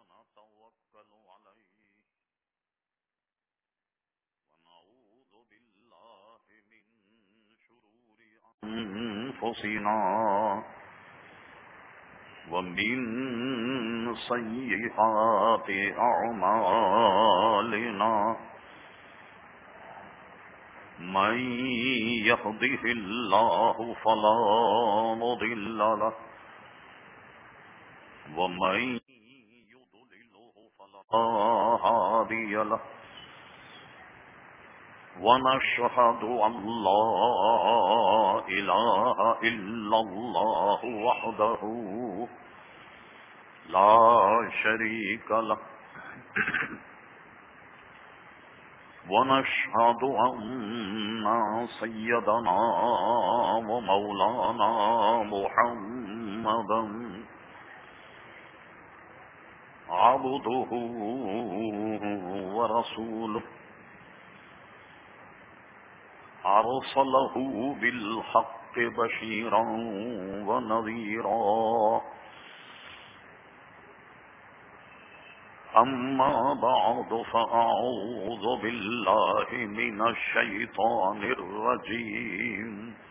ونتوكل عليه ونعوذ بالله من شرور أنفسنا ومن سيئات أعمالنا من يهده الله فلا مضل له ومن يضلله فلا هادي له ونشهد أن لا إله إلا الله وحده لا شريك له ونشهد أن سيدنا ومولانا محمدا عبده ورسوله أرسله بالحق بشيرا ونذيرا أما بعد فأعوذ بالله من الشيطان الرجيم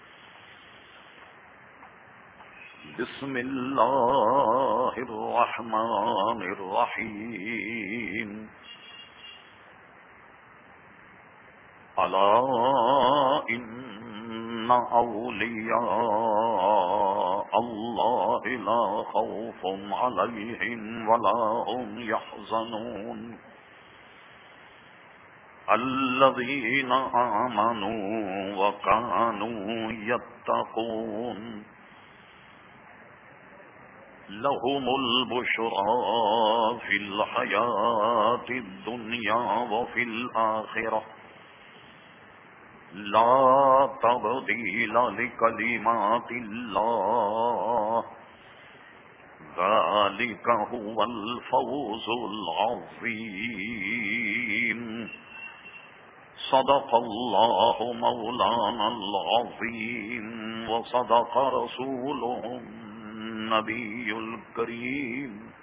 بسم الله الرحمن الرحيم ألا إن أولياء الله لا خوف عليهم ولا هم يحزنون الذين آمنوا وكانوا يتقون لهم البشرى في الحياة الدنيا وفي الآخرة لا تبديل لكلمات الله ذلك هو الفوز العظيم صدق الله مولانا العظيم وصدق رسوله النبي الكريم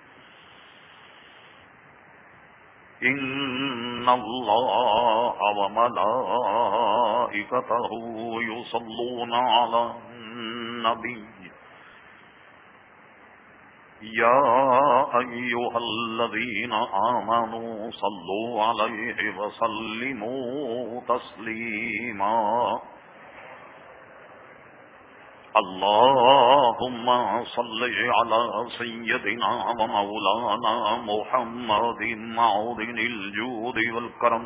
إن الله وملائكته يصلون على النبي يا أيها الذين آمنوا صلوا عليه وسلموا تسليما اللهم صل على سيدنا ومولانا محمد معدن الجود والكرم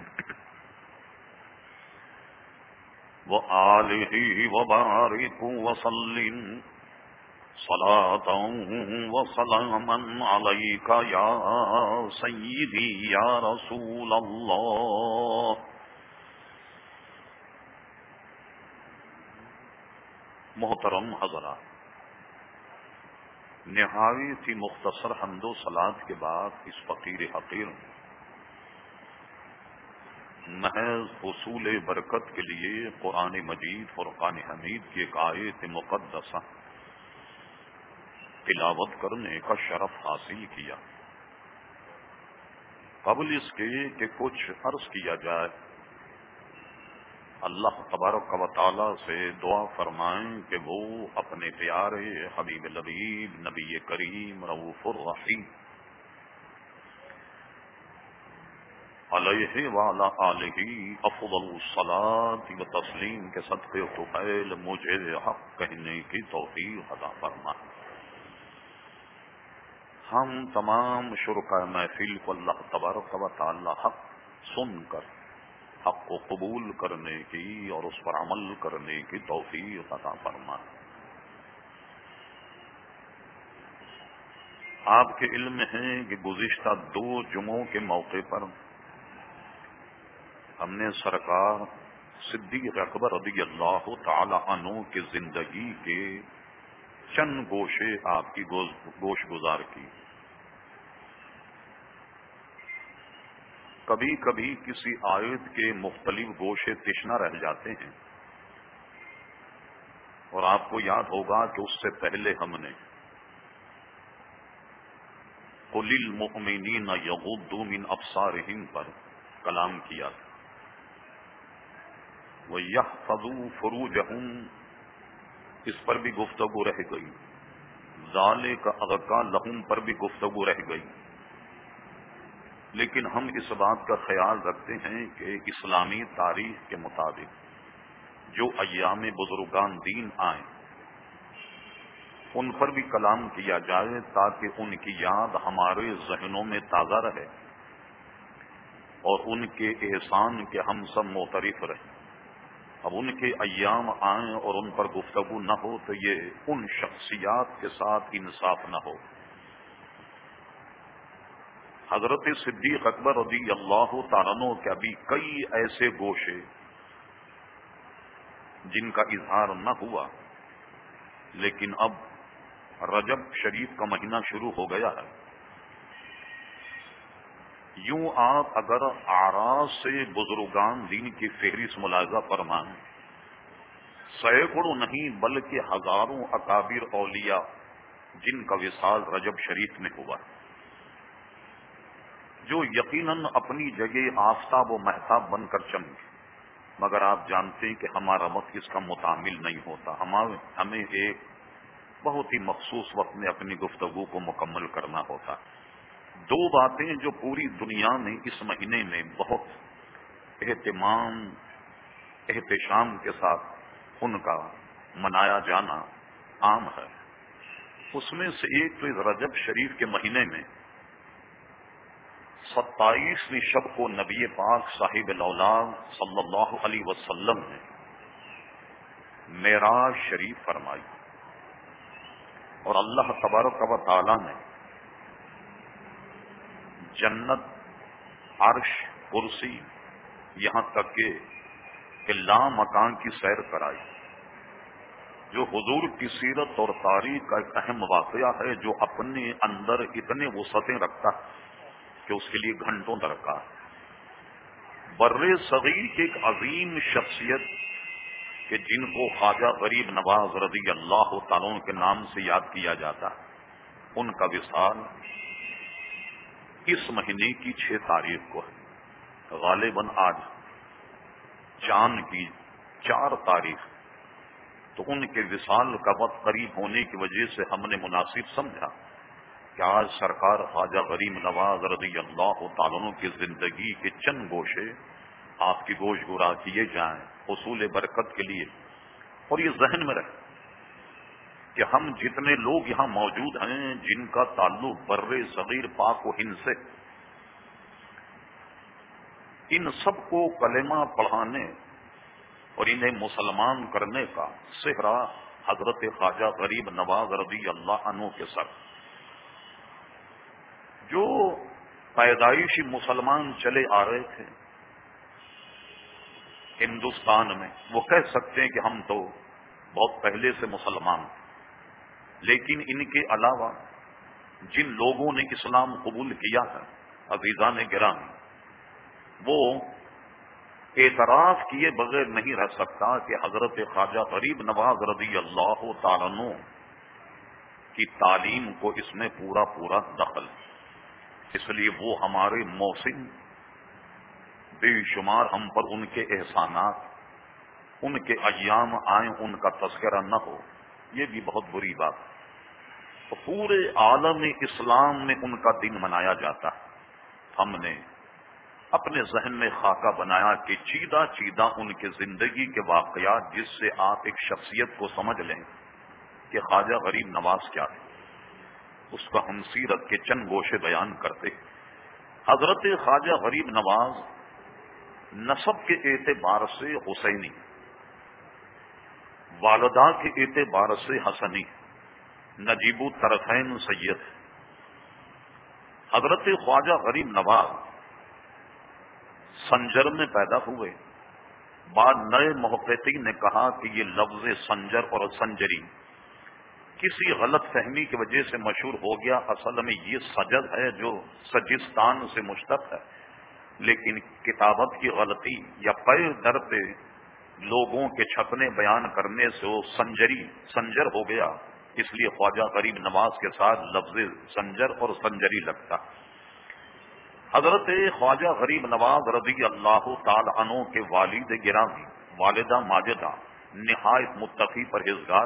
وآله وبارك وسلم صلاة وسلاما عليك يا سيدي يا رسول الله محترم حضرات، نہایت ہی مختصر حمد و صلات کے بعد اس فقیر حقیر محض حصول برکت کے لیے قرآن مجید فرقان حمید کی ایک آیت مقدسہ تلاوت کرنے کا شرف حاصل کیا۔ قبل اس کے کہ کچھ عرض کیا جائے، اللہ تبارک و تعالی سے دعا فرمائیں کہ وہ اپنے پیارے حبیب لبیب نبی کریم رؤوف الرحیم علیہ وعلی آلہ افضل الصلاۃ و تسلیم کے صدقے طفیل مجھے حق کہنے کی توفیق عطا فرمائیں۔ ہم تمام شرکاء محفل کو اللہ تبارک و تعالی حق سن کر حق کو قبول کرنے کی اور اس پر عمل کرنے کی توفیق عطا فرمائے۔ آپ کے علم میں ہے کہ گزشتہ 2 جمعوں کے موقع پر ہم نے سرکار صدیق اکبر رضی اللہ تعالی عنہ کی زندگی کے چند گوشے آپ کی گوش گزار کی۔ کبھی کبھی کسی آیت کے مختلف گوشے تشنا رہ جاتے ہیں، اور آپ کو یاد ہوگا کہ اس سے پہلے ہم نے قل للمؤمنین یغضوا من ابصارہم پر کلام کیا تھا، وَيَحْفَظُوا فُرُوجَهُمْ اس پر بھی گفتگو رہ گئی، ذَلِكَ أَزْكَىٰ لَهُمْ پر بھی گفتگو رہ گئی۔ لیکن ہم اس بات کا خیال رکھتے ہیں کہ اسلامی تاریخ کے مطابق جو ایام بزرگان دین آئیں ان پر بھی کلام کیا جائے تاکہ ان کی یاد ہمارے ذہنوں میں تازہ رہے اور ان کے احسان کے ہم سب معترف رہیں۔ اب ان کے ایام آئیں اور ان پر گفتگو نہ ہو تو یہ ان شخصیات کے ساتھ انصاف نہ ہو۔ حضرت صدیق اکبر رضی اللہ تعالیٰ عنہ کے ابھی کئی ایسے گوشے جن کا اظہار نہ ہوا، لیکن اب رجب شریف کا مہینہ شروع ہو گیا ہے۔ یوں آپ اگر آراء سے بزرگان دین کی فہرست ملاحظہ فرمائیں، سینکڑوں نہیں بلکہ ہزاروں اکابر اولیاء جن کا وصال رجب شریف میں ہوا، جو یقیناً اپنی جگہ آفتاب و مہتاب بن کر چمکے، مگر آپ جانتے ہیں کہ ہمارا وقت اس کا متعامل نہیں ہوتا۔ ہمیں ایک بہت ہی مخصوص وقت میں اپنی گفتگو کو مکمل کرنا ہوتا۔ دو باتیں جو پوری دنیا میں اس مہینے میں بہت احتشام کے ساتھ ان کا منایا جانا عام ہے، اس میں سے ایک تو اس رجب شریف کے مہینے میں 27ویں شب کو نبی پاک صاحب الاولاد صلی اللہ علیہ وسلم نے معراج شریف فرمائی، اور اللہ تبارک و تعالی نے جنت، عرش، کرسی، یہاں تک کہ لامکان کی سیر کرائی، جو حضور کی سیرت اور تاریخ کا ایک اہم واقعہ ہے، جو اپنے اندر اتنے وسعتیں رکھتا ہے کہ اس کے لیے گھنٹوں درکار۔ بر صغیر کی ایک عظیم شخصیت کہ جن کو خواجہ غریب نواز رضی اللہ تعالیٰ کے نام سے یاد کیا جاتا ہے، ان کا وصال اس مہینے کی 6 تاریخ کو ہے۔ غالباً آج چاند کی 4 تاریخ، تو ان کے وصال کا وقت قریب ہونے کی وجہ سے ہم نے مناسب سمجھا کہ آج سرکار خواجہ غریب نواز رضی اللہ تعالیٰ کی زندگی کے چند گوشے آپ کی گوش گورا کیے جائیں حصول برکت کے لیے، اور یہ ذہن میں رہے کہ ہم جتنے لوگ یہاں موجود ہیں جن کا تعلق بر صغیر پاک و ہند سے، ان سب کو کلمہ پڑھانے اور انہیں مسلمان کرنے کا صحرا حضرت خواجہ غریب نواز رضی اللہ عنہ کے سر، جو پیدائشی مسلمان چلے آ رہے تھے ہندوستان میں، وہ کہہ سکتے ہیں کہ ہم تو بہت پہلے سے مسلمان تھے، لیکن ان کے علاوہ جن لوگوں نے اسلام قبول کیا ہے عزیزان گرامی، وہ اعتراف کیے بغیر نہیں رہ سکتا کہ حضرت خواجہ غریب نواز رضی اللہ تعالیٰ عنہ کی تعلیم کو اس میں پورا دخل ہے۔ اس لیے وہ ہمارے محسن، بے شمار ہم پر ان کے احسانات، ان کے ایام آئیں ان کا تذکرہ نہ ہو، یہ بھی بہت بری بات ہے۔ تو پورے عالم اسلام میں ان کا دن منایا جاتا ہے۔ ہم نے اپنے ذہن میں خاکہ بنایا کہ چیدہ ان کے زندگی کے واقعات جس سے آپ ایک شخصیت کو سمجھ لیں کہ خواجہ غریب نواز کیا ہے، اس کا ہم سیرت کے چند گوشے بیان کرتے۔ حضرت خواجہ غریب نواز نسب کے اعتبار سے حسینی، والدہ کے اعتبار سے حسنی، نجیب الطرفین سید۔ حضرت خواجہ غریب نواز سنجر میں پیدا ہوئے۔ بعد نئے محققین نے کہا کہ یہ لفظ سنجر اور سنجری کسی غلط فہمی کی وجہ سے مشہور ہو گیا، اصل میں یہ سجد ہے جو سجستان سے مشتق ہے، لیکن کتابت کی غلطی یا پیر در پہ لوگوں کے چھپنے بیان کرنے سے وہ سنجر ہو گیا، اس لیے خواجہ غریب نواز کے ساتھ لفظ سنجر اور سنجری لگتا۔ حضرت خواجہ غریب نواز رضی اللہ تعالی عنہ کے والد گرامی والدہ ماجدہ نہایت متقی پرہیزگار،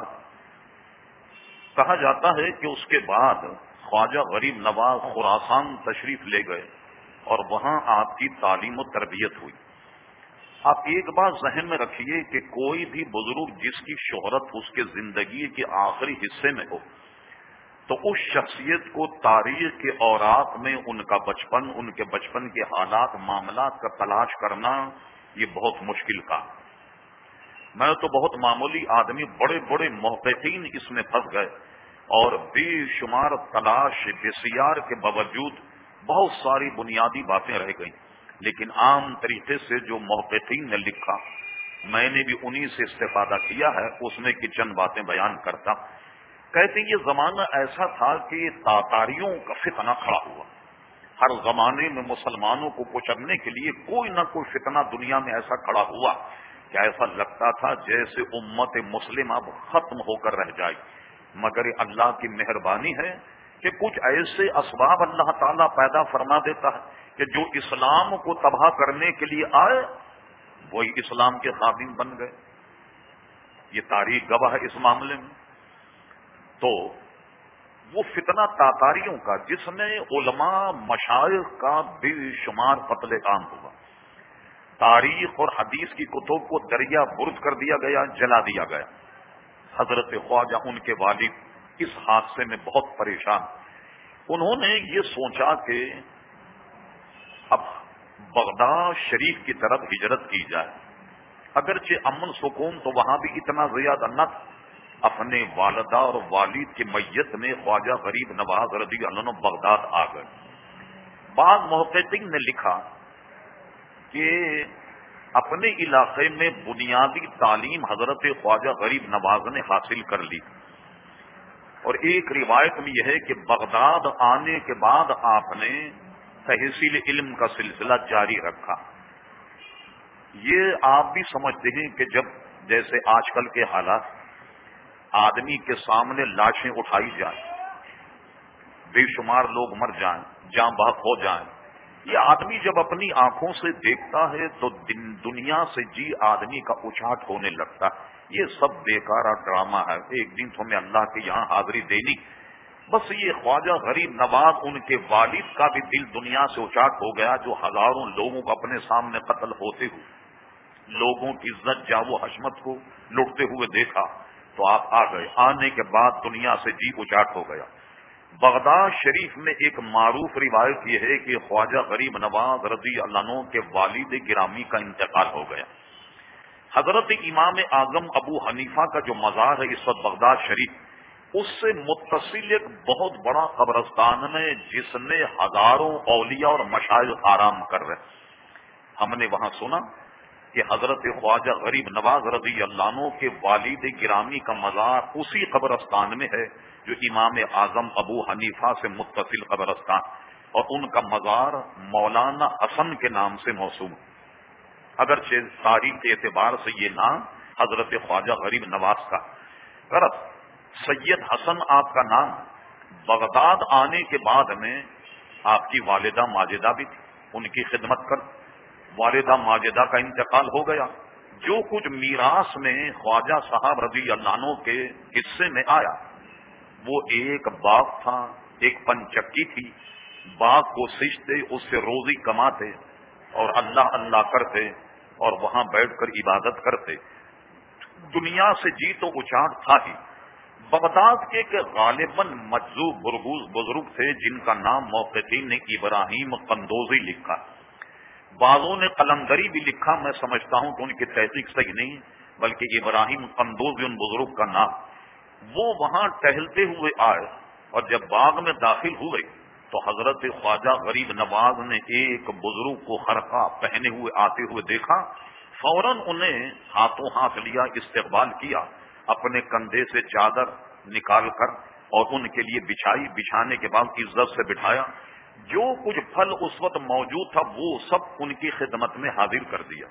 کہا جاتا ہے کہ اس کے بعد خواجہ غریب نواز خراسان تشریف لے گئے اور وہاں آپ کی تعلیم و تربیت ہوئی۔ آپ ایک بات ذہن میں رکھیے کہ کوئی بھی بزرگ جس کی شہرت اس کے زندگی کے آخری حصے میں ہو تو اس شخصیت کو تاریخ کے اوراق میں ان کا بچپن، ان کے بچپن کے حالات معاملات کا تلاش کرنا یہ بہت مشکل کام۔ میں تو بہت معمولی آدمی بڑے بڑے محققین اس میں پھنس گئے اور بے شمار تلاش بسیار کے باوجود بہت ساری بنیادی باتیں رہ گئیں، لیکن عام طریقے سے جو محققین نے لکھا میں نے بھی انہی سے استفادہ کیا ہے، اس میں کی چند باتیں بیان کرتا۔ کہتے ہیں یہ زمانہ ایسا تھا کہ تاتاریوں کا فتنہ کھڑا ہوا، ہر زمانے میں مسلمانوں کو کچلنے کے لیے کوئی نہ کوئی فتنہ دنیا میں ایسا کھڑا ہوا کہ ایسا لگتا تھا جیسے امت مسلمہ اب ختم ہو کر رہ جائے، مگر اللہ کی مہربانی ہے کہ کچھ ایسے اسباب اللہ تعالیٰ پیدا فرما دیتا ہے کہ جو اسلام کو تباہ کرنے کے لیے آئے وہی اسلام کے خادم بن گئے۔ یہ تاریخ گواہ ہے اس معاملے میں۔ تو وہ فتنہ تاتاریوں کا جس میں علماء مشائخ کا بے شمار قتل عام ہوا، تاریخ اور حدیث کی کتب کو دریا برد کر دیا گیا، جلا دیا گیا۔ حضرت خواجہ ان کے والد اس حادثے میں بہت پریشان، انہوں نے یہ سوچا کہ اب بغداد شریف کی طرف ہجرت کی جائے، اگرچہ امن سکون تو وہاں بھی اتنا زیادہ نہ تھا۔ اپنے والدہ اور والد کی میت میں خواجہ غریب نواز رضی اللہ عنہ بغداد آ گئے۔ بعض محققین نے لکھا کہ اپنے علاقے میں بنیادی تعلیم حضرت خواجہ غریب نواز نے حاصل کر لی، اور ایک روایت میں یہ ہے کہ بغداد آنے کے بعد آپ نے تحصیل علم کا سلسلہ جاری رکھا۔ یہ آپ بھی سمجھتے ہیں کہ جب جیسے آج کل کے حالات آدمی کے سامنے لاشیں اٹھائی جائیں، بے شمار لوگ مر جائیں، جاں بحق ہو جائیں، یہ آدمی جب اپنی آنکھوں سے دیکھتا ہے تو دنیا سے جی آدمی کا اچاٹ ہونے لگتا ہے۔ یہ سب بیکارہ ڈرامہ ہے، ایک دن تمہیں اللہ کے یہاں حاضری دینی۔ بس یہ خواجہ غریب نواز ان کے والد کا بھی دل دنیا سے اچاٹ ہو گیا، جو ہزاروں لوگوں کو اپنے سامنے قتل ہوتے ہوئے، لوگوں کی عزت جاہ و حشمت کو لٹتے ہوئے دیکھا تو آپ آ گئے۔ آنے کے بعد دنیا سے جی اچاٹ ہو گیا۔ بغداد شریف میں ایک معروف روایت یہ ہے کہ خواجہ غریب نواز رضی اللہ عنہ کے والد گرامی کا انتقال ہو گیا۔ حضرت امام اعظم ابو حنیفہ کا جو مزار ہے اس وقت بغداد شریف، اس سے متصل ایک بہت بڑا قبرستان ہے جس میں ہزاروں اولیاء اور مشائخ آرام کر رہے۔ ہم نے وہاں سنا کہ حضرت خواجہ غریب نواز رضی اللہ عنہ کے والد گرامی کا مزار اسی قبرستان میں ہے جو امام اعظم ابو حنیفہ سے متصل قبرستان، اور ان کا مزار مولانا حسن کے نام سے موسوم۔ اگرچہ تاریخ کے اعتبار سے یہ نام حضرت خواجہ غریب نواز کا، غرض سید حسن آپ کا نام۔ بغداد آنے کے بعد میں آپ کی والدہ ماجدہ بھی تھی، ان کی خدمت کر والدہ ماجدہ کا انتقال ہو گیا۔ جو کچھ میراث میں خواجہ صاحب رضی اللہ عنہ کے حصے میں آیا وہ ایک باغ تھا، ایک پنچکی تھی، باغ کو سجتے، اس سے روزی کماتے اور اللہ اللہ کرتے اور وہاں بیٹھ کر عبادت کرتے۔ دنیا سے جی تو اچاٹ تھا ہی۔ بغداد کے غالباً مجذوب بزرگ تھے جن کا نام محققین نے ابراہیم قندوزی لکھا، بعضوں نے قلندری بھی لکھا، میں سمجھتا ہوں کہ ان کی تحقیق صحیح نہیں بلکہ ابراہیم قندوزی ان بزرگ کا نام۔ وہ وہاں ٹہلتے ہوئے آئے اور جب باغ میں داخل ہوئے تو حضرت خواجہ غریب نواز نے ایک بزرگ کو خرقہ پہنے ہوئے آتے ہوئے دیکھا، فوراً انہیں ہاتھوں ہاتھ لیا، استقبال کیا، اپنے کندھے سے چادر نکال کر اور ان کے لیے بچھائی، بچھانے کے بعد عزت سے بٹھایا۔ جو کچھ پھل اس وقت موجود تھا وہ سب ان کی خدمت میں حاضر کر دیا۔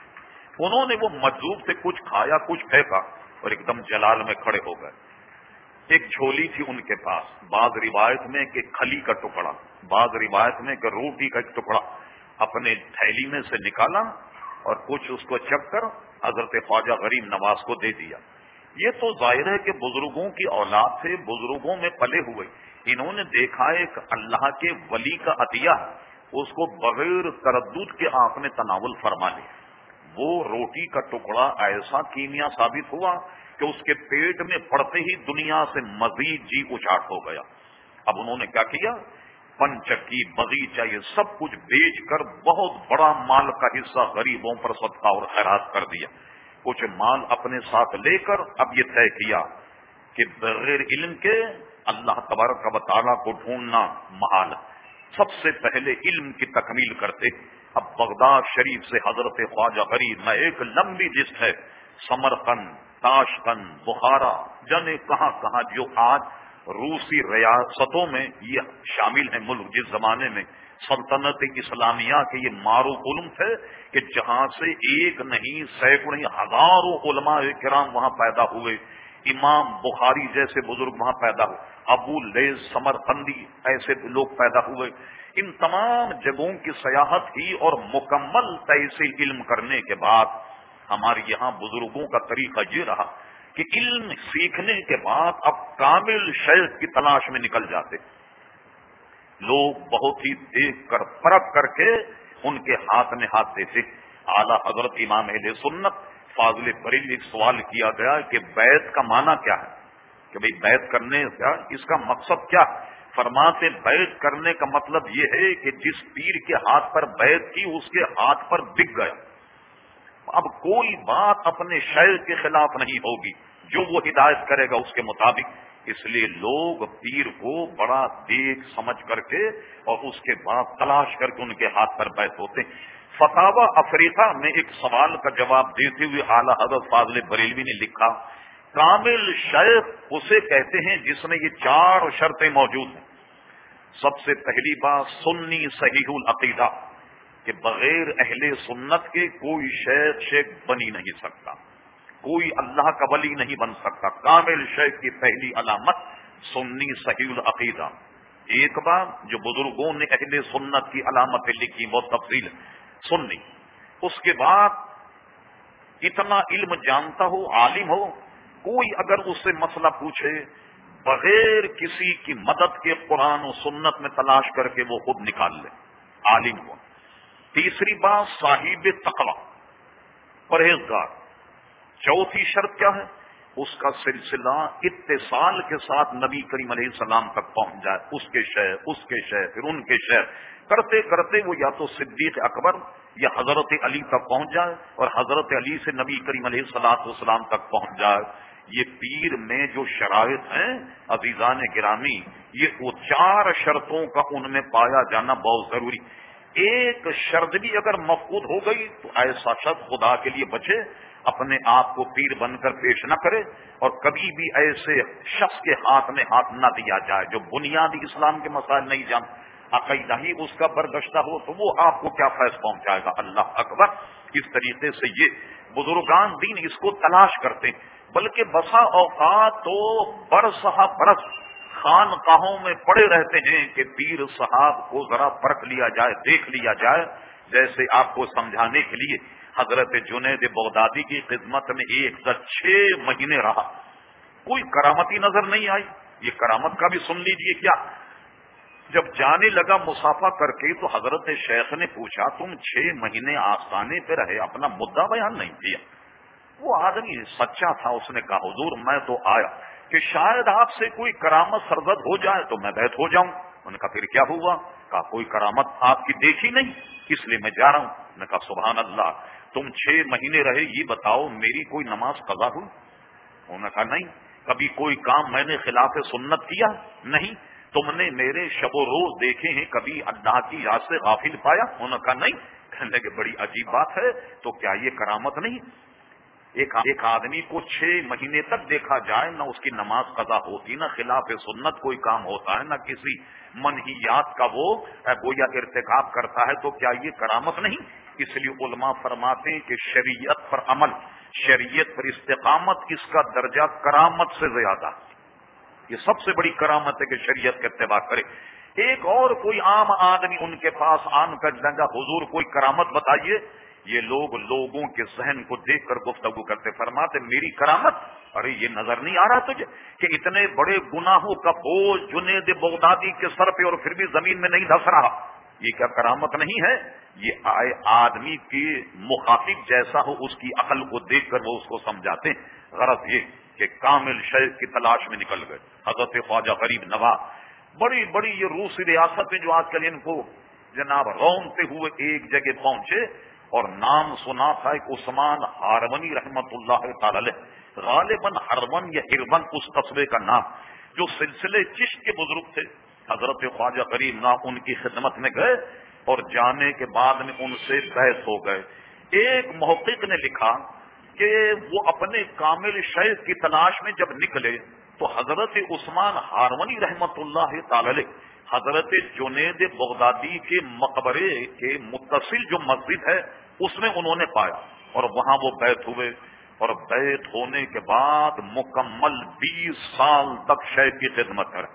انہوں نے وہ مجذوب سے کچھ کھایا، کچھ پھینکا اور ایک دم جلال میں کھڑے ہو گئے۔ ایک جھولی تھی ان کے پاس، بعض روایت میں کہ کھلی کا ٹکڑا، بعض روایت میں کہ روٹی کا ایک ٹکڑا اپنے تھیلی میں سے نکالا اور کچھ اس کو چک کر حضرت خواجہ غریب نواز کو دے دیا۔ یہ تو ظاہر ہے کہ بزرگوں کی اولاد سے، بزرگوں میں پلے ہوئے، انہوں نے دیکھا ایک اللہ کے ولی کا عطیہ، اس کو بغیر تردد کے آپ نے تناول فرما لیا۔ وہ روٹی کا ٹکڑا ایسا کیمیا ثابت ہوا کہ اس کے پیٹ میں پڑتے ہی دنیا سے مزید جی اچاٹ ہو گیا۔ اب انہوں نے کیا کیا؟ پن چکی، باغیچہ، یہ سب کچھ بیچ کر بہت بڑا مال کا حصہ غریبوں پر صدقہ اور خیرات کر دیا۔ کچھ مال اپنے ساتھ لے کر اب یہ طے کیا کہ بغیر علم کے اللہ تبارک و تعالیٰ کو ڈھونڈنا محال ہے، سب سے پہلے علم کی تکمیل کرتے۔ اب بغداد شریف سے حضرت خواجہ غریب میں ایک لمبی لسٹ ہے، سمرقند، تاشقند، بخارا، جانے کہاں کہاں، جو آج روسی ریاستوں میں یہ شامل ہیں ملک، جس زمانے میں سلطنت اسلامیہ کے یہ معروف علم تھے کہ جہاں سے ایک نہیں سینکڑوں ہزاروں علماء کرام وہاں پیدا ہوئے، امام بخاری جیسے بزرگ وہاں پیدا ہوئے، ابو لیث سمرقندی ایسے لوگ پیدا ہوئے۔ ان تمام جگہوں کی سیاحت کی اور مکمل تحصیل علم کرنے کے بعد ہمارے یہاں بزرگوں کا طریقہ یہ رہا کہ علم سیکھنے کے بعد اب کامل شیخ کی تلاش میں نکل جاتے۔ لوگ بہت ہی دیکھ کر پرکھ کر کے ان کے ہاتھ میں ہاتھ دیتے۔ اعلیٰ حضرت امام اہل سنت فاضل بریلوی ایک سوال کیا گیا کہ بیعت کا معنی کیا ہے، کہ بھئی بیعت کرنے کا اس کا مقصد کیا ہے؟ فرماتے بیعت کرنے کا مطلب یہ ہے کہ جس پیر کے ہاتھ پر بیعت کی اس کے ہاتھ پر بک گیا، اب کوئی بات اپنے شیخ کے خلاف نہیں ہوگی، جو وہ ہدایت کرے گا اس کے مطابق۔ اس لیے لوگ پیر کو بڑا دیکھ سمجھ کر کے اور اس کے بعد تلاش کر کے ان کے ہاتھ پر بیعت ہوتے ہیں۔ فتاوی افریقہ میں ایک سوال کا جواب دیتے ہوئے اعلیٰ حضرت فاضل بریلوی نے لکھا، کامل شیخ اسے کہتے ہیں جس میں یہ 4 شرطیں موجود ہیں۔ سب سے پہلی بات سنی صحیح العقیدہ، کہ بغیر اہل سنت کے کوئی شیخ بنی نہیں سکتا، کوئی اللہ کا ولی نہیں بن سکتا۔ کامل شیخ کی پہلی علامت سنی صحیح العقیدہ۔ ایک بات جو بزرگوں نے اہل سنت کی علامتیں لکھی بہت تفصیل سنی، اس کے بعد اتنا علم جانتا ہو، عالم ہو، کوئی اگر اس سے مسئلہ پوچھے بغیر کسی کی مدد کے قرآن و سنت میں تلاش کر کے وہ خود نکال لے، عالم ہو۔ تیسری بات صاحب تقوی، پرہیزگار۔ چوتھی شرط کیا ہے؟ اس کا سلسلہ اتصال کے ساتھ نبی کریم علیہ السلام تک پہنچ جائے، اس کے شیخ پھر ان کے شیخ، کرتے کرتے وہ یا تو صدیق اکبر یا حضرت علی تک پہنچ جائے اور حضرت علی سے نبی کریم علیہ السلام تک پہنچ جائے۔ یہ پیر میں جو شرائط ہیں عزیزان گرامی، یہ وہ 4 شرطوں کا ان میں پایا جانا بہت ضروری۔ ایک شرط بھی اگر مفقود ہو گئی تو ایسا شخص خدا کے لیے بچے، اپنے آپ کو پیر بن کر پیش نہ کرے، اور کبھی بھی ایسے شخص کے ہاتھ میں ہاتھ نہ دیا جائے جو بنیادی اسلام کے مسائل نہیں جانتا، عقیدہ ہی اس کا برگشتہ ہو تو وہ آپ کو کیا فیض پہنچائے گا۔ اللہ اکبر۔ اس طریقے سے یہ بزرگان دین اس کو تلاش کرتے ہیں، بلکہ بسا اوقات تو برس خانقاہوں میں پڑے رہتے ہیں کہ پیر صاحب کو ذرا پرکھ لیا جائے، دیکھ لیا جائے۔ جیسے آپ کو سمجھانے کے لیے حضرت جنید بغدادی کی خدمت میں 6 مہینے رہا، کوئی کرامتی نظر نہیں آئی۔ یہ کرامت کا بھی سن لیجئے کیا، جب جانے لگا مسافہ کر کے تو حضرت شیخ نے پوچھا تم 6 مہینے آستانے پہ رہے، اپنا مدعا بیان نہیں کیا؟ وہ آدمی سچا تھا، اس نے کہا حضور میں تو آیا کہ شاید آپ سے کوئی کرامت سرزد ہو جائے تو میں بیعت ہو جاؤں۔ انہوں نے کہا پھر کیا ہوا؟ کہا کوئی کرامت آپ کی دیکھی نہیں، اس لیے میں جا رہا ہوں۔ میں نے کہا سبحان اللہ، تم 6 مہینے رہے، یہ بتاؤ میری کوئی نماز قضا ہوئی؟ انہوں نے کہا نہیں۔ کبھی کوئی کام میں نے خلاف سنت کیا؟ نہیں۔ تم نے میرے شب و روز دیکھے ہیں، کبھی اللہ کی یاد سے غافل پایا؟ انہوں نے کہا نہیں۔ کہنے لگے بڑی عجیب بات ہے، تو کیا یہ کرامت نہیں؟ ایک آدمی کو 6 مہینے تک دیکھا جائے، نہ اس کی نماز قضا ہوتی، نہ خلاف سنت کوئی کام ہوتا ہے، نہ کسی منہیات کا وہ گویا ارتکاب کرتا ہے، تو کیا یہ کرامت نہیں؟ اس لیے علماء فرماتے ہیں کہ شریعت پر عمل، شریعت پر استقامت، اس کا درجہ کرامت سے زیادہ۔ یہ سب سے بڑی کرامت ہے کہ شریعت کا اتباع کرے. ایک اور کوئی عام آدمی ان کے پاس آن کر جنگا حضور کوئی کرامت بتائیے. یہ لوگ لوگوں کے ذہن کو دیکھ کر گفتگو کرتے, فرماتے میری کرامت, ارے یہ نظر نہیں آ رہا تجھے کہ اتنے بڑے گناہوں کا بوجھ جنید بغدادی کے سر پہ اور پھر بھی زمین میں نہیں دھس رہا, یہ کیا کرامت نہیں ہے؟ یہ آدمی کی مخاطب جیسا ہو اس کی عقل کو دیکھ کر وہ اس کو سمجھاتے ہیں. غرض یہ کہ کامل شیخ کی تلاش میں نکل گئے. حضرت خواجہ غریب نواز بڑی بڑی یہ روسی ریاستیں جو آج کل ان کو جناب رونتے ہوئے ایک جگہ پہنچے, اور نام سنا تھا ایک عثمان ہارونی رحمت اللہ تعالی علیہ, غالباً ہرون یا ہرون اس قصبے کا نام, جو سلسلے چشت کے بزرگ تھے. حضرت خواجہ غریب نواز ان کی خدمت میں گئے اور جانے کے بعد میں ان سے بحث ہو گئے. ایک محقق نے لکھا کہ وہ اپنے کامل شیخ کی تلاش میں جب نکلے تو حضرت عثمان ہارونی رحمت اللہ تعالی علیہ حضرت جنید بغدادی کے مقبرے کے متصل جو مسجد ہے اس میں انہوں نے پایا, اور وہاں وہ بیعت ہوئے, اور بیعت ہونے کے بعد مکمل 20 سال تک شیخ کی خدمت کرے.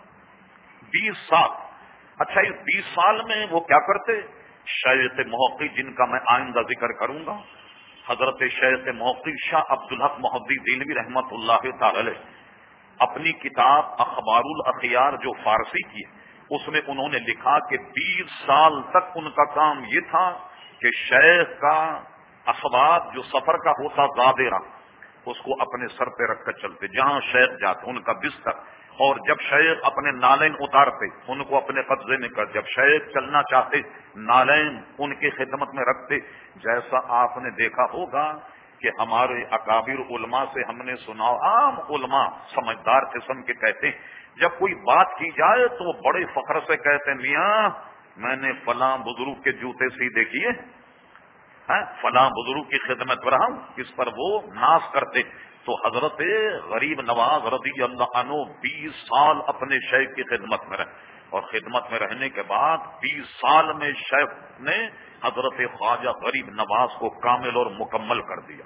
20 سال. اچھا اس 20 سال میں وہ کیا کرتے؟ شیخ محقق جن کا میں آئندہ ذکر کروں گا, حضرت شیخ محقق شاہ عبدالحق محدث دہلوی رحمت اللہ تعالی علیہ, اپنی کتاب اخبار الاخیار جو فارسی کی اس میں انہوں نے لکھا کہ 20 سال تک ان کا کام یہ تھا کہ شیخ کا اسباب جو سفر کا ہوتا غادرہ اس کو اپنے سر پہ رکھ کر چلتے, جہاں شیخ جاتے ان کا بستر, اور جب شیخ اپنے نالین اتارتے ان کو اپنے قبضے میں کر, جب شیخ چلنا چاہتے نالین ان کی خدمت میں رکھتے. جیسا آپ نے دیکھا ہوگا کہ ہمارے اکابر علماء سے ہم نے سنا, عام علماء سمجھدار قسم کے کہتے ہیں جب کوئی بات کی جائے تو وہ بڑے فخر سے کہتے ہیں میاں میں نے فلاں بزرگ کے جوتے سیدھے کیے, فلاں بزرگ کی خدمت پر ہم اس پر وہ ناز کرتے. تو حضرت غریب نواز رضی اللہ عنہ 20 سال اپنے شیخ کی خدمت میں رہے, اور خدمت میں رہنے کے بعد 20 سال میں شیخ نے حضرت خواجہ غریب نواز کو کامل اور مکمل کر دیا.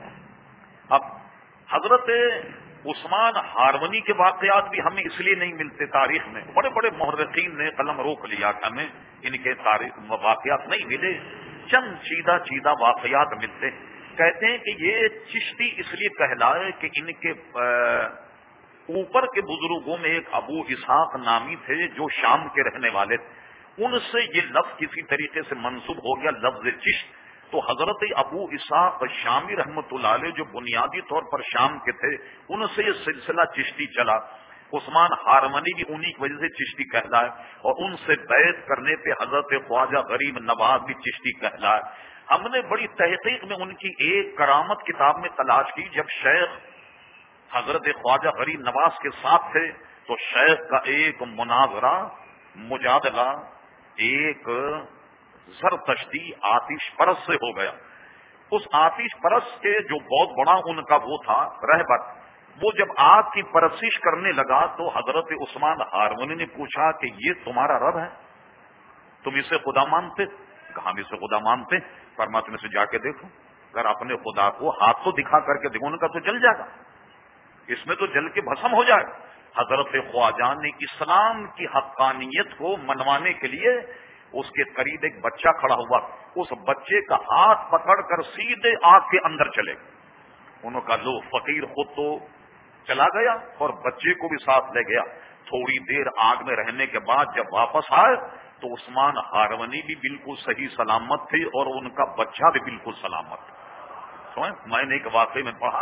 اب حضرت عثمان ہارونی کے واقعات بھی ہمیں اس لیے نہیں ملتے تاریخ میں, بڑے بڑے محرخین نے قلم روک لیا کہ ہمیں ان کے تاریخ واقعات نہیں ملے, چند چیدہ واقعات ملتے. کہتے ہیں کہ یہ چشتی اس لیے کہلائے کہ ان کے اوپر کے بزرگوں میں ایک ابو اسحاق نامی تھے جو شام کے رہنے والے تھے, ان سے یہ لفظ کسی طریقے سے منسوب ہو گیا لفظ چشت. تو حضرت ابو اسحاق شامی رحمت اللہ علیہ جو بنیادی طور پر شام کے تھے ان سے یہ سلسلہ چشتی چلا. عثمان ہارونی بھی انہی کی وجہ سے چشتی کہلائے, اور ان سے بیعت کرنے پہ حضرت خواجہ غریب نواز بھی چشتی کہلائے. ہم نے بڑی تحقیق میں ان کی ایک کرامت کتاب میں تلاش کی. جب شیخ حضرت خواجہ غریب نواز کے ساتھ تھے تو شیخ کا ایک مناظرہ مجادلہ ایک زرتشتی آتش پرست سے ہو گیا. اس آتش پرست کے جو بہت بڑا ان کا وہ تھا رہبر, وہ جب آگ کی پرستش کرنے لگا تو حضرت عثمان ہارونی نے پوچھا کہ یہ تمہارا رب ہے, تم اسے خدا مانتے؟ کہاں بھی اسے خدا مانتے. فرمایا تم اسے جا کے دیکھو, اگر اپنے خدا کو ہاتھ تو دکھا کر کے دیکھو ان کا تو جل جائے گا, اس میں تو جل کے بھسم ہو جائے. حضرت خواجہ نے اسلام کی حقانیت کو منوانے کے لیے اس کے قریب ایک بچہ کھڑا ہوا, اس بچے کا ہاتھ پکڑ کر سیدھے آگ کے اندر چلے. انہوں کا لو فقیر خود تو چلا گیا اور بچے کو بھی ساتھ لے گیا. تھوڑی دیر آگ میں رہنے کے بعد جب واپس آئے تو عثمان ہارونی بھی بالکل صحیح سلامت تھے اور ان کا بچہ بھی بالکل سلامت تھا. میں نے ایک واقعے میں پڑھا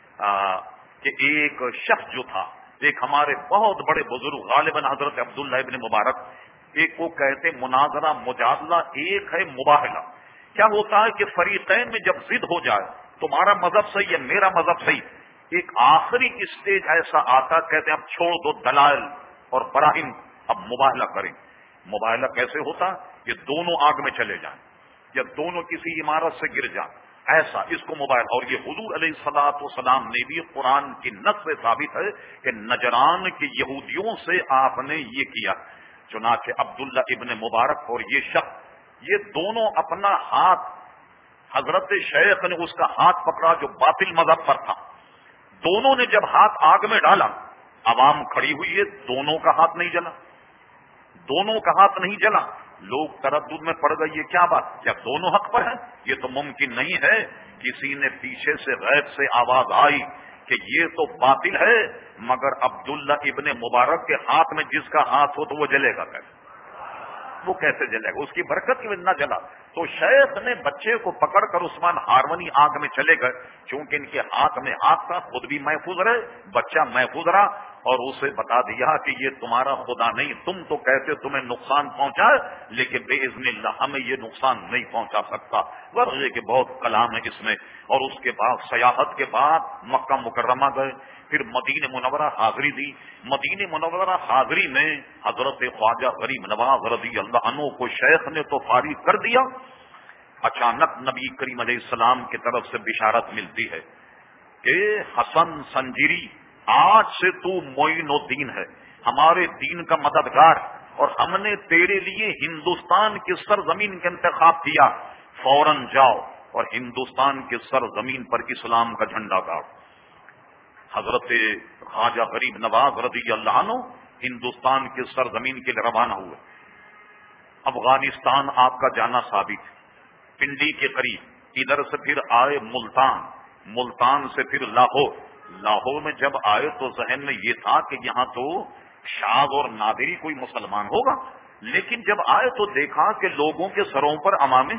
کہ ایک شخص جو تھا, ایک ہمارے بہت بڑے بزرگ غالباً حضرت عبداللہ ابن مبارک, ایک کو کہتے مناظرہ مجادلہ, ایک ہے مباہلہ. کیا ہوتا ہے کہ فریقین میں جب ضد ہو جائے تمہارا مذہب صحیح ہے میرا مذہب صحیح, ایک آخری اسٹیج ایسا آتا کہتے ہیں اب چھوڑ دو دلائل اور براہین, اب مباہلہ کریں. مباہلہ کیسے ہوتا؟ یہ دونوں آگ میں چلے جائیں یا دونوں کسی عمارت سے گر جائیں, ایسا اس کو مباہلہ. اور یہ حضور علیہ الصلوۃ والسلام نے بھی قرآن کی نص سے ثابت ہے کہ نجران کے یہودیوں سے آپ نے یہ کیا. چنانچہ عبداللہ ابن مبارک اور یہ شخص یہ دونوں اپنا ہاتھ, حضرت شیخ نے اس کا ہاتھ پکڑا جو باطل مذہب پر تھا, دونوں نے جب ہاتھ آگ میں ڈالا, عوام کھڑی ہوئی ہے، دونوں کا ہاتھ نہیں جلا، دونوں کا ہاتھ نہیں جلا، لوگ تردد میں پڑ گئے، یہ کیا بات، کیا دونوں حق پر ہیں؟ یہ تو ممکن نہیں ہے۔ کسی نے پیچھے سے غیب سے آواز آئی کہ یہ تو باطل ہے، مگر عبداللہ ابن مبارک کے ہاتھ میں جس کا ہاتھ ہو تو وہ جلے گا کیسے؟ وہ کیسے جلے گا؟ اس کی برکت کی وجہ نہ جلا۔ تو شیخ نے بچے کو پکڑ کر عثمان ہارونی آگ میں چلے گئے، چونکہ ان کے ہاتھ میں ہاتھ تھا، خود بھی محفوظ رہے، بچہ محفوظ رہا، اور اسے بتا دیا کہ یہ تمہارا خدا نہیں، تم تو کہتے تمہیں نقصان پہنچا، لیکن بے اذن اللہ ہمیں یہ نقصان نہیں پہنچا سکتا۔ ورغے کہ بہت کلام ہے اس میں۔ اور اس کے بعد سیاحت کے بعد مکہ مکرمہ گئے، پھر مدینہ منورہ حاضری دی۔ مدینہ منورہ حاضری میں حضرت خواجہ غریب نواز رضی اللہ عنہ کو شیخ نے تو فارغ کر دیا، اچانک نبی کریم علیہ السلام کی طرف سے بشارت ملتی ہے کہ حسن سنجیری، آج سے تو معین الدین ہے، ہمارے دین کا مددگار، اور ہم نے تیرے لیے ہندوستان کی سرزمین کا انتخاب کیا، فوراً جاؤ اور ہندوستان کی سرزمین پر اسلام کا جھنڈا گاڑ۔ حضرت خواجہ غریب نواز رضی اللہ عنہ ہندوستان کی سرزمین کے لیے روانہ ہوئے۔ افغانستان آپ کا جانا ثابت، پنڈی کے قریب، ادھر سے پھر آئے ملتان، ملتان سے پھر لاہور، لاہور میں جب آئے تو ذہن میں یہ تھا کہ یہاں تو شاذ اور نادری کوئی مسلمان ہوگا، لیکن جب آئے تو دیکھا کہ لوگوں کے سروں پر عمامے،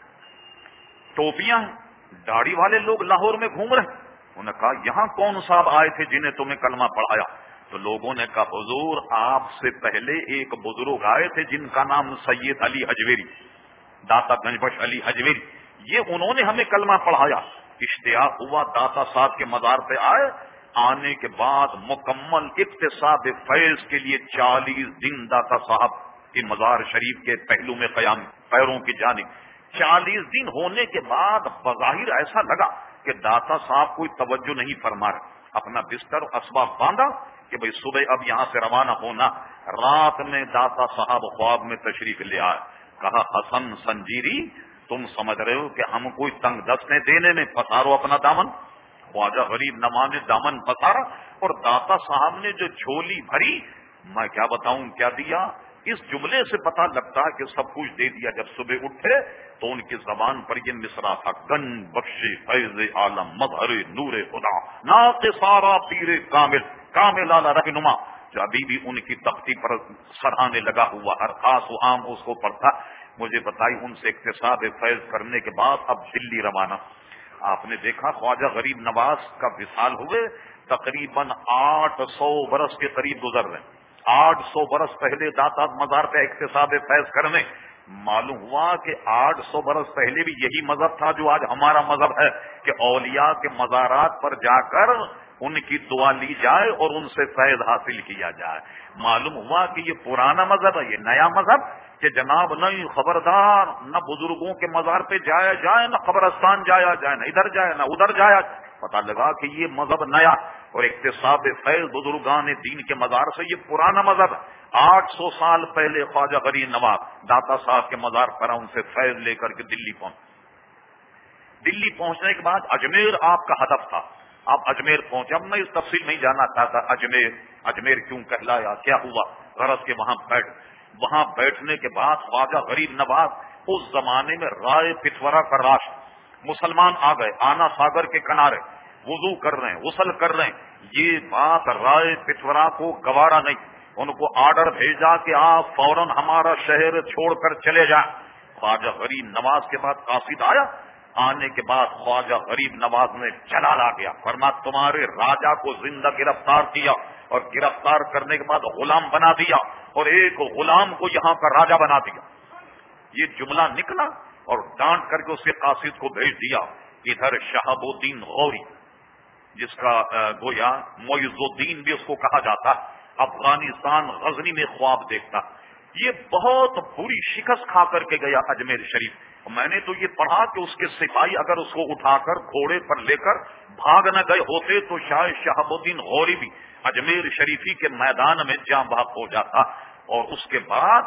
ٹوپیاں ہیں، داڑھی والے لوگ لاہور میں گھوم رہے ہیں۔ انہوں نے کہا یہاں کون صاحب آئے تھے جنہیں تمہیں کلمہ پڑھایا؟ تو لوگوں نے کہا حضور آپ سے پہلے ایک بزرگ آئے تھے جن کا نام سید علی حجویری، داتا گنج بخش علی حجویری، یہ انہوں نے ہمیں کلمہ پڑھایا۔ اشتیاق ہوا، داتا صاحب کے مزار پہ آئے، آنے کے بعد مکمل اقتصاد فیض کے لیے 40 دن داتا صاحب کی مزار شریف کے پہلو میں قیام، پیروں کی جانب 40 دن ہونے کے بعد بظاہر ایسا لگا کہ داتا صاحب کوئی توجہ نہیں فرما رہے، اپنا بستر اسباب باندھا کہ بھئی صبح اب یہاں سے روانہ ہونا۔ رات میں داتا صاحب خواب میں تشریف لے آئے، کہا حسن سنجیری تم سمجھ رہے ہو کہ ہم کوئی تنگ دستیں دینے میں، پسارو اپنا دامن۔ خواجہ غریب نواز نے دامن پسارا اور داتا صاحب نے جو جھولی بھری، میں کیا بتاؤں کیا دیا، اس جملے سے پتہ لگتا ہے کہ سب کچھ دے دیا۔ جب صبح اٹھے تو ان کی زبان پر یہ مصرع تھا، گنج بخش فیض عالم مظہر نور خدا ناقصارا پیر کامل کامل اعلی رہنما، جو ابھی بھی ان کی تختی پر سراہنے لگا ہوا، ہر خاص و عام اس کو پڑھتا۔ مجھے بتائی ان سے اقتصاد فیض کرنے کے بعد اب دلی روانہ۔ آپ نے دیکھا خواجہ غریب نواز کا وصال ہوئے تقریباً 800 برس کے قریب گزر رہے، 800 برس پہلے داتا مزار پہ اقتصاد فیض کرنے۔ معلوم ہوا کہ 800 برس پہلے بھی یہی مذہب تھا جو آج ہمارا مذہب ہے، کہ اولیاء کے مزارات پر جا کر ان کی دعا لی جائے اور ان سے فیض حاصل کیا جائے۔ معلوم ہوا کہ یہ پرانا مذہب ہے، یہ نیا مذہب، کہ جناب نہیں خبردار، نہ بزرگوں کے مزار پہ جایا جائے، نہ قبرستان جایا جائے، نہ ادھر جائے نہ ادھر جایا جائے۔ پتہ لگا کہ یہ مذہب نیا، اور اقتصاد فیض بزرگان دین کے مزار سے یہ پرانا مذہب ہے۔ 800 سال پہلے خواجہ غریب نواز داتا صاحب کے مزار پر ان سے فیض لے کر کے دلی پہنچ۔ دلی پہنچنے کے بعد اجمیر آپ کا ہدف تھا، آپ اجمیر پہنچے۔ اب میں اس تفصیل نہیں جاننا چاہتا اجمیر کیوں کہلایا، کیا ہوا، غرض کے وہاں بیٹھنے کے بعد خواجہ غریب نواز، اس زمانے میں رائے پتورا کا راشٹ، مسلمان آ گئے، آنا ساگر کے کنارے وضو کر رہے ہیں، غسل کر رہے ہیں۔ یہ بات رائے پتورا کو گوارا نہیں، ان کو آرڈر بھیجا کہ آپ فوراً ہمارا شہر چھوڑ کر چلے جائیں۔ خواجہ غریب نواز کے بعد قاصد آیا، آنے کے بعد خواجہ غریب نواز نے جلال آ گیا، فرمایا تمہارے راجا کو زندہ گرفتار کیا، اور گرفتار کرنے کے بعد غلام بنا دیا، اور ایک غلام کو یہاں کا راجا بنا دیا۔ یہ جملہ نکلا اور ڈانٹ کر کے اس کے قاصد کو بھیج دیا۔ ادھر شہاب الدین غوری، جس کا گویا معز الدین بھی اس کو کہا جاتا، افغانستان غزنی میں خواب دیکھتا، یہ بہت بری شکست کھا کر کے گیا اجمیر شریف۔ میں نے تو یہ پڑھا کہ اس کے سپاہی اگر اس کو اٹھا کر گھوڑے پر لے کر بھاگ نہ گئے ہوتے تو شاید شہاب الدین غوری بھی اجمیر شریفی کے میدان میں جاں بحق ہو جاتا۔ اور اس کے بعد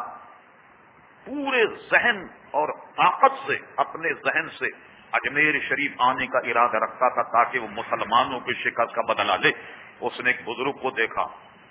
پورے ذہن اور طاقت سے، اپنے ذہن سے اجمیر شریف آنے کا ارادہ رکھتا تھا تاکہ وہ مسلمانوں کی شکست کا بدلہ لے۔ اس نے ایک بزرگ کو دیکھا،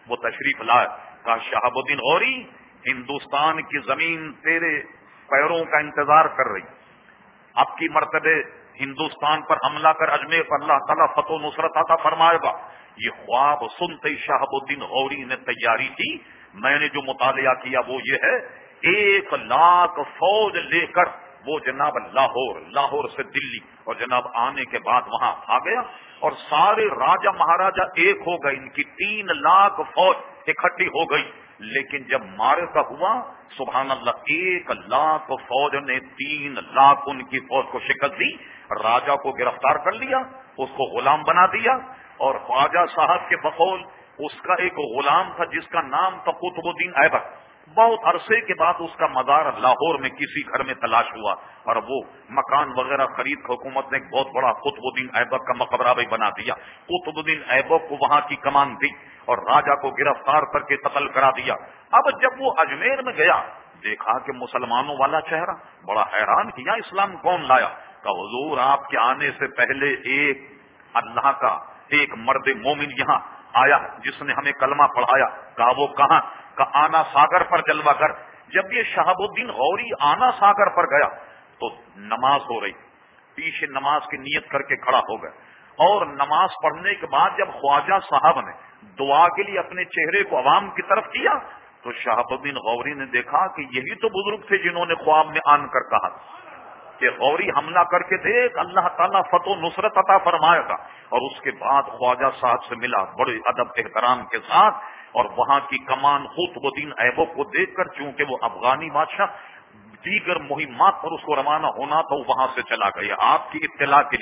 وہ تشریف لائے، کہا شہاب الدین غوری ہندوستان کی زمین تیرے پیروں کا انتظار کر رہی، اب کی مرتبہ ہندوستان پر حملہ کر اجمیر پر اللہ تعالیٰ فتح و نصرت عطا فرمائے گا۔ یہ خواب سنتے ہی شہاب الدین غوری نے تیاری کی۔ میں نے جو مطالعہ کیا وہ یہ ہے، 1,00,000 فوج لے کر وہ جناب لاہور سے دلی اور جناب آنے کے بعد وہاں آ گیا، اور سارے راجا مہاراجا ایک ہو گئے، ان کی 3,00,000 فوج اکٹھی ہو گئی۔ لیکن جب معرکہ ہوا سبحان اللہ 1,00,000 فوج نے 3,00,000 ان کی فوج کو شکست دی، راجا کو گرفتار کر لیا، اس کو غلام بنا دیا، اور خواجہ صاحب کے بقول اس کا ایک غلام تھا جس کا نام تھا قطب الدین ایبک۔ بہت عرصے کے بعد اس کا مزار لاہور میں کسی گھر میں تلاش ہوا، اور وہ مکان وغیرہ خرید کر حکومت نے ایک بہت بڑا قطب الدین ایبک کا مقبرہ بھی بنا دیا۔ قطب الدین ایبک کو وہاں کی کمان دی اور راجا کو گرفتار کر کے قتل کرا دیا۔ اب جب وہ اجمیر میں گیا دیکھا کہ مسلمانوں والا چہرہ، بڑا حیران کیا اسلام کون لایا؟ کہ حضور آپ کے آنے سے پہلے ایک اللہ کا ایک مرد مومن یہاں آیا جس نے ہمیں کلمہ پڑھایا۔ کہا وہ کہاں؟ کہ آنا ساگر پر جلوہ گر۔ جب یہ شہاب الدین غوری آنا ساگر پر گیا تو نماز ہو رہی، پیچھے نماز کی نیت کر کے کھڑا ہو گیا، اور نماز پڑھنے کے بعد جب خواجہ صاحب نے دعا کے لیے اپنے چہرے کو عوام کی طرف کیا تو شہاب الدین غوری نے دیکھا کہ یہی تو بزرگ تھے جنہوں نے خواب میں آن کر کہا کہ غوری حملہ کر کے دیکھ اللہ تعالیٰ فتح و نصرت عطا فرمائے گا۔ اور اس کے بعد خواجہ صاحب سے ملا بڑے ادب احترام کے ساتھ، اور وہاں کی کمان قطب الدین ایبک کو دیکھ کر، چونکہ وہ افغانی بادشاہ دیگر مہمات پر اس کو روانہ ہونا تو وہاں سے چلا گیا۔ آپ کی اطلاع کے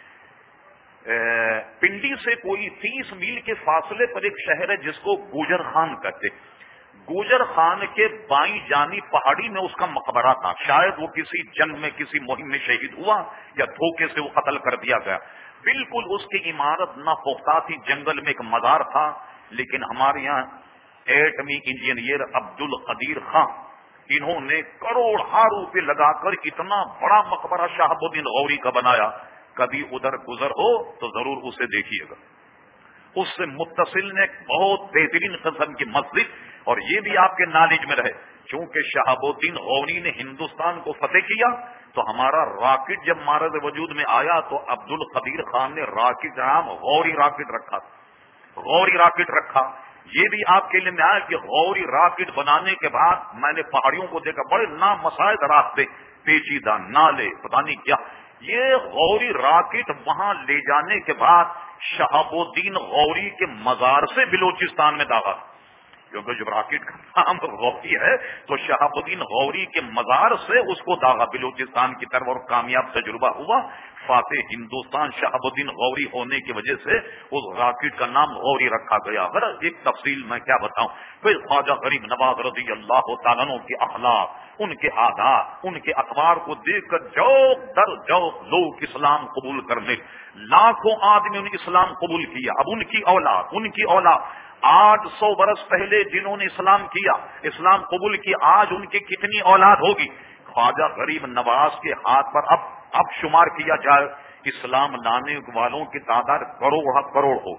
لیے پنڈی سے کوئی 30 میل کے فاصلے پر ایک شہر ہے جس کو گوجر خان کہتے۔ گوجر خان کے بائیں جانب پہاڑی میں اس کا مقبرہ تھا، شاید وہ کسی جنگ میں کسی مہم میں شہید ہوا یا دھوکے سے وہ قتل کر دیا گیا۔ بالکل اس کی عمارت نہ پختہ تھی، جنگل میں ایک مزار تھا، لیکن ہمارے یہاں ایٹمی انجینئر عبد القدیر خان انہوں نے کروڑوں روپے لگا کر اتنا بڑا مقبرہ شہاب الدین غوری کا بنایا۔ کبھی ادھر گزر ہو تو ضرور اسے دیکھیے گا۔ اس سے متصل نے بہت بہترین قسم کی مسجد، اور یہ بھی آپ کے نالج میں رہے چونکہ شہاب الدین غوری نے ہندوستان کو فتح کیا تو ہمارا راکٹ جب مارد وجود میں آیا تو عبد القدیر خان نے راکٹ نام غوری راکٹ رکھا، غوری راکٹ رکھا۔ یہ بھی آپ کے لیے میں آیا کہ غوری راکٹ بنانے کے بعد میں نے پہاڑیوں کو دیکھا، بڑے نامساعد راستے، پیچیدہ نالے، پتہ نہیں کیا۔ یہ غوری راکٹ وہاں لے جانے کے بعد شہاب الدین غوری کے مزار سے بلوچستان میں داغا، کیونکہ جب راکٹ کا نام غوری ہے تو شہاب الدین غوری کے مزار سے اس کو داغا بلوچستان کی طرف، اور کامیاب تجربہ ہوا۔ فاتح ہندوستان شہاب الدین غوری ہونے کی وجہ سے اس راکٹ کا نام غوری رکھا گیا۔ اگر ایک تفصیل میں کیا بتاؤں، پھر خواجہ غریب نواز رضی اللہ تعالیٰ عنہ کے اخلاق، ان کے عادات، ان کے اخبار کو دیکھ کر جوق در جوق لوگ اسلام قبول کرنے، لاکھوں آدمی نے اسلام قبول کیا۔ اب ان کی اولاد 800 برس پہلے جنہوں نے اسلام کیا، اسلام قبول کیا، آج ان کی کتنی اولاد ہوگی؟ خواجہ غریب نواز کے ہاتھ پر اب شمار کیا جائے اسلام لانے والوں کی تعداد کروڑ ہو،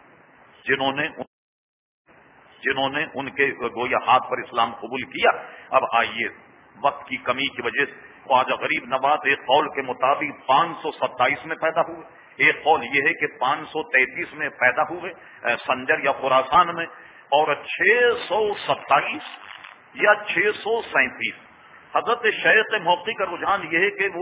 جنہوں نے ان کے گویا ہاتھ پر اسلام قبول کیا۔ اب آئیے، وقت کی کمی کی وجہ سے خواجہ غریب نواز ایک قول کے مطابق 527 میں پیدا ہوئے، ایک قول یہ ہے کہ 533 میں پیدا ہوئے سنجر یا خراسان میں، اور 627 یا 637 حضرت شیخ موقع کا رجحان یہ ہے کہ وہ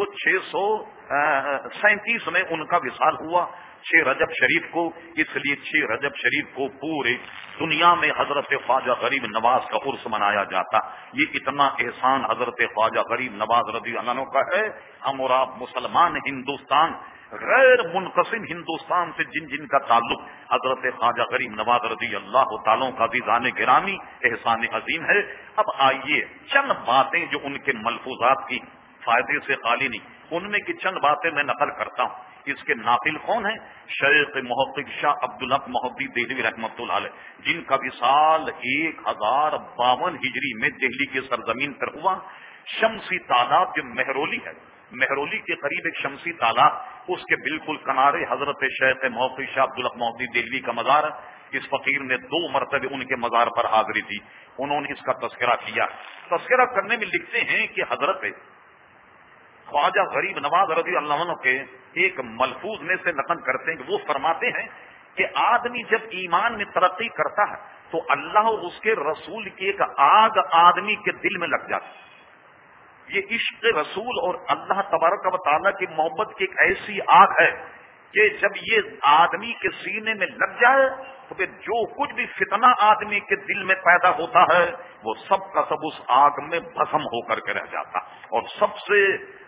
637 میں ان کا وصال ہوا 6 رجب شریف کو، اس لیے 6 رجب شریف کو پورے دنیا میں حضرت خواجہ غریب نواز کا عرس منایا جاتا۔ یہ اتنا احسان حضرت خواجہ غریب نواز رضی اللہ عنہ کا ہے۔ ہم اور آپ مسلمان ہندوستان، غیر منقسم ہندوستان سے جن کا تعلق حضرت خواجہ غریب نواز رضی اللہ تعالیٰ کا عزیزان گرامی احسان عظیم ہے۔ اب آئیے چند باتیں جو ان کے ملفوظات کی فائدے سے خالی نہیں، ان میں کی چند باتیں میں نقل کرتا ہوں۔ اس کے ناقل کون ہیں؟ شیخ محقق شاہ عبدالحق محدث دہلوی رحمۃ اللہ علیہ، جن کا وصال 1052 ہجری میں دہلی کی سرزمین پر ہوا۔ شمسی تالاب جو مہرولی ہے، مہرولی کے قریب ایک شمسی تالاب، اس کے بالکل کنارے حضرت شیخ محقق شاہ عبدالحق محدث دہلوی کا مزار ہے۔ اس فقیر نے 2 مرتبہ ان کے مزار پر حاضری دی، انہوں نے اس کا تذکرہ کیا۔ تذکرہ کرنے میں لکھتے ہیں کہ حضرت خواجہ غریب نواز رضی اللہ عنہ کے ایک ملفوظ میں سے نقل کرتے ہیں کہ وہ فرماتے ہیں کہ آدمی جب ایمان میں ترقی کرتا ہے تو اللہ اور اس کے رسول کی ایک آگ آدمی کے دل میں لگ جاتی ہے۔ یہ عشق رسول اور اللہ تبارک و تعالیٰ کی محبت کی ایک ایسی آگ ہے کہ جب یہ آدمی کے سینے میں لگ جائے تو پھر جو کچھ بھی فتنہ آدمی کے دل میں پیدا ہوتا ہے وہ سب کا سب اس آگ میں بھسم ہو کر کے رہ جاتا۔ اور سب سے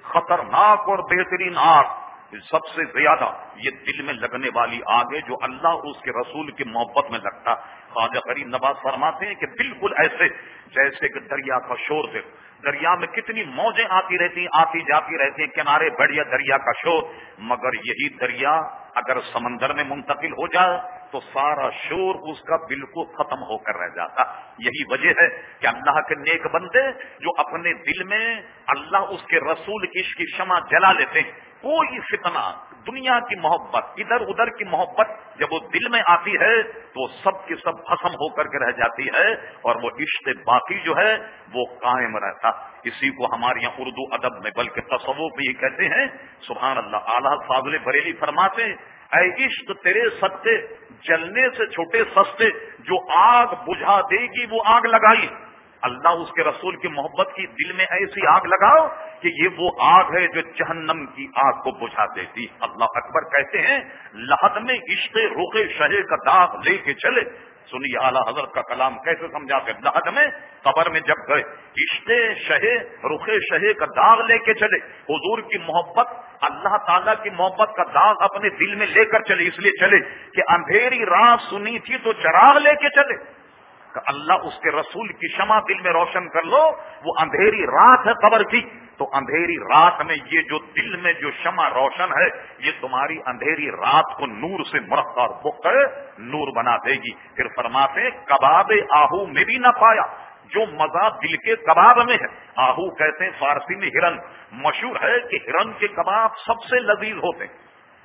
خطرناک اور بہترین آگ، سب سے زیادہ یہ دل میں لگنے والی آگ ہے جو اللہ اور اس کے رسول کی محبت میں لگتا۔ خواجہ غریب نواز فرماتے ہیں کہ بالکل ایسے جیسے کہ دریا کا شور دے، دریا میں کتنی موجیں آتی رہتی ہیں، آتی جاتی رہتی ہیں، کنارے بڑھیا دریا کا شور، مگر یہی دریا اگر سمندر میں منتقل ہو جائے تو سارا شور اس کا بالکل ختم ہو کر رہ جاتا۔ یہی وجہ ہے کہ اللہ کے نیک بندے جو اپنے دل میں اللہ اس کے رسول کی عشق کی شمع جلا لیتے ہیں، کوئی فتنہ، دنیا کی محبت، ادھر ادھر کی محبت جب وہ دل میں آتی ہے تو سب کی سب ختم ہو کر کے رہ جاتی ہے اور وہ عشق باقی جو ہے وہ قائم رہتا۔ اسی کو ہمارے یہاں اردو ادب میں بلکہ تصوف میں یہ کہتے ہیں، سبحان اللہ، اعلیٰ فاضل بریلی فرماتے ہیں، اے عشق تیرے صدقے جلنے سے چھوٹے سستے، جو آگ بجھا دے گی وہ آگ لگائی۔ اللہ اس کے رسول کی محبت کی دل میں ایسی آگ لگاؤ کہ یہ وہ آگ ہے جو جہنم کی آگ کو بجھا دیتی۔ اللہ اکبر کہتے ہیں، لحد میں عشق رخ شہ کا داغ لے کے چلے۔ سنیے اعلیٰ حضرت کا کلام کیسے سمجھا کر، لحد میں قبر میں جب گئے، عشق شہ رخ شہ کا داغ لے کے چلے، حضور کی محبت، اللہ تعالیٰ کی محبت کا داغ اپنے دل میں لے کر چلے، اس لیے چلے کہ اندھیری رات سنی تھی تو چراغ لے کے چلے کہ اللہ اس کے رسول کی شمع دل میں روشن کر لو۔ وہ اندھیری رات ہے قبر کی، تو اندھیری رات میں یہ جو دل میں جو شمع روشن ہے یہ تمہاری اندھیری رات کو نور سے مرقع اور بکر نور بنا دے گی۔ پھر فرماتے کباب آہو میں بھی نہ پایا، جو مزہ دل کے کباب میں ہے۔ آہو کہتے ہیں فارسی میں ہرن، مشہور ہے کہ ہرن کے کباب سب سے لذیذ ہوتے ہیں،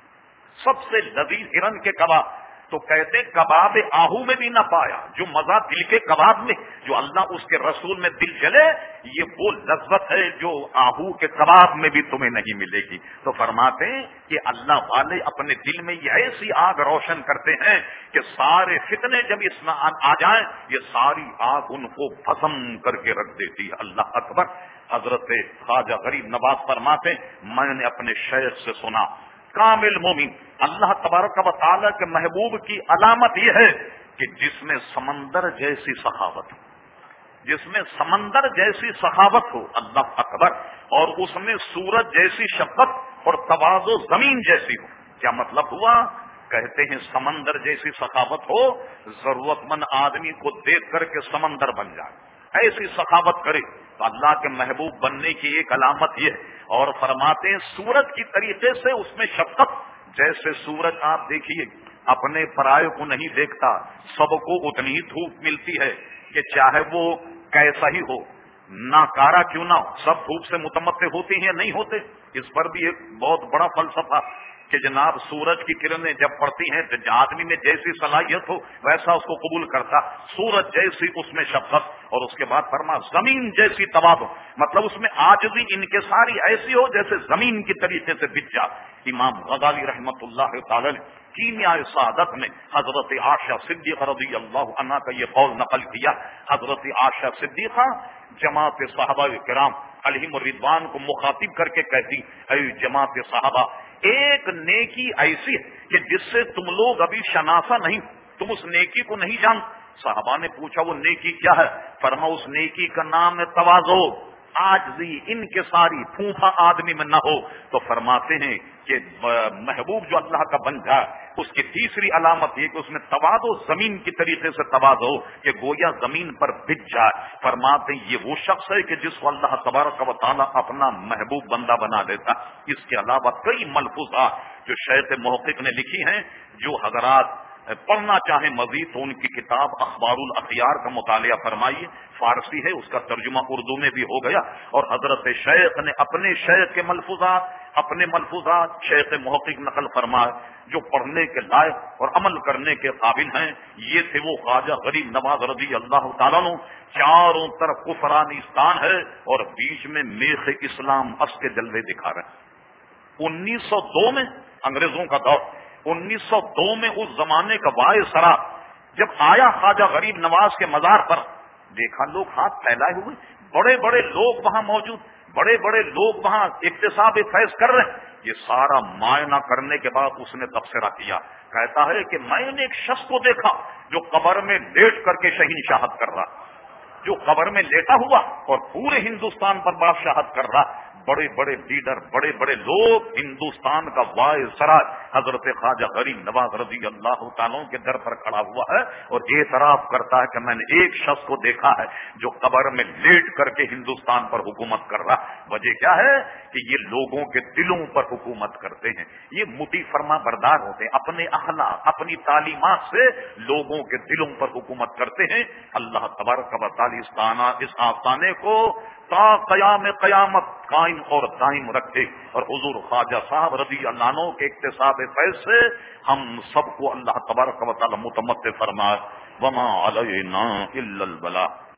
سب سے لذیذ ہرن کے کباب، تو کہتے کباب آہو میں بھی نہ پایا، جو مزہ دل کے کباب میں، جو اللہ اس کے رسول میں دل جلے، یہ وہ لذت ہے جو آہو کے کباب میں بھی تمہیں نہیں ملے گی۔ تو فرماتے ہیں کہ اللہ والے اپنے دل میں یہ ایسی آگ روشن کرتے ہیں کہ سارے فتنے جب اس میں آ جائیں یہ ساری آگ ان کو بھسم کر کے رکھ دیتی ہے۔ اللہ اکبر۔ حضرت خواجہ غریب نواز فرماتے ہیں، میں نے اپنے شیخ سے سنا، کامل مومن اللہ تبارک و تعالیٰ کے محبوب کی علامت یہ ہے کہ جس میں سمندر جیسی سخاوت ہو، جس میں سمندر جیسی سخاوت ہو، اللہ اکبر، اور اس میں سورج جیسی شفقت اور تواضع زمین جیسی ہو۔ کیا مطلب ہوا؟ کہتے ہیں سمندر جیسی سخاوت ہو، ضرورت مند آدمی کو دیکھ کر کے سمندر بن جائے، ایسی سخاوت کرے تو اللہ کے محبوب بننے کی ایک علامت یہ ہے۔ اور فرماتے ہیں سورج کی طریقے سے اس میں شفقت، جیسے سورج آپ دیکھیے اپنے پرائے کو نہیں دیکھتا، سب کو اتنی ہی دھوپ ملتی ہے کہ چاہے وہ کیسا ہی ہو، ناکارا کیوں نہ ہو، سب دھوپ سے متمتع ہوتے ہیں یا نہیں ہوتے۔ اس پر بھی ایک بہت بڑا فلسفہ کہ جناب سورج کی کرنیں جب پڑتی ہیں تو آدمی میں جیسی صلاحیت ہو ویسا اس کو قبول کرتا، سورج جیسی اس میں شفقت، اور اس کے بعد فرما زمین جیسی تواضع، مطلب اس میں عاجزی انکساری ایسی ہو جیسے زمین کی طریقے سے بچ جا۔ امام غزالی رحمت اللہ تعالی نے کیمیاء سعادت میں حضرت عائشہ صدیقہ رضی اللہ عنہا کا یہ قول نقل کیا۔ حضرت عائشہ صدیقہ جماعت صحابہ کرام علیہم الرضوان کو مخاطب کر کے کہتی، اے جماعت صحابہ، ایک نیکی ایسی ہے کہ جس سے تم لوگ ابھی شناسا نہیں، تم اس نیکی کو نہیں جان۔ صحابہ نے پوچھا وہ نیکی کیا ہے؟ فرما اس نیکی کا نام ہے تواضع، عاجزی، انکساری، پھوپھا آدمی میں نہ ہو۔ تو فرماتے ہیں کہ محبوب جو اللہ کا بن جائے اس کی تیسری علامت یہ کہ اس میں تواضع زمین کی طریقے سے تواضع ہو کہ گویا زمین پر بچ جائے۔ فرماتے ہیں یہ وہ شخص ہے کہ جس کو اللہ تبارک و تعالیٰ اپنا محبوب بندہ بنا دیتا۔ اس کے علاوہ کئی ملفوظات جو شیخ محقق نے لکھی ہیں، جو حضرات پڑھنا چاہیں مزید تو ان کی کتاب اخبار الاخیار کا مطالعہ فرمائیے، فارسی ہے، اس کا ترجمہ اردو میں بھی ہو گیا، اور حضرت شیخ نے اپنے شیخ کے ملفوظات شیخ محقق نقل فرمائے جو پڑھنے کے لائق اور عمل کرنے کے قابل ہیں۔ یہ تھے وہ خواجہ غریب نواز رضی اللہ تعالیٰ عنہ، چاروں طرف کفرانستان ہے اور بیچ میں میخ اسلام اس کے جلوے دکھا رہے ہیں۔ 1902 میں انگریزوں کا دور، 1902 میں اس زمانے کا وائس سرا جب آیا خواجہ غریب نواز کے مزار پر، دیکھا لوگ ہاتھ پھیلائے ہوئے، بڑے بڑے لوگ وہاں موجود، بڑے بڑے لوگ وہاں اکتساب فیض کر رہے ہیں۔ یہ سارا معائنہ کرنے کے بعد اس نے تبصرہ کیا، کہتا ہے کہ میں نے ایک شخص کو دیکھا جو قبر میں لیٹ کر کے شہنشاہت کر رہا، جو قبر میں لیٹا ہوا اور پورے ہندوستان پر بادشاہت کر رہا۔ بڑے بڑے لیڈر، بڑے بڑے لوگ، ہندوستان کا وائس سراج حضرت خواجہ غریب نواز رضی اللہ تعالیٰ کے در پر کھڑا ہوا ہے اور اعتراف کرتا ہے کہ میں نے ایک شخص کو دیکھا ہے جو قبر میں لیٹ کر کے ہندوستان پر حکومت کر رہا۔ وجہ کیا ہے کہ یہ لوگوں کے دلوں پر حکومت کرتے ہیں، یہ مٹی فرما بردار ہوتے ہیں، اپنے اخلاق، اپنی تعلیمات سے لوگوں کے دلوں پر حکومت کرتے ہیں۔ اللہ تبارک و تعالی اس آستانے کو تا قیام قیامت قائم اور دائم رکھے، اور حضور خواجہ صاحب رضی اللہ عنہ کے اکتساب فیض سے ہم سب کو اللہ تبارک و تعالی متمتع فرمائے۔ وما علینا الا البلاغ۔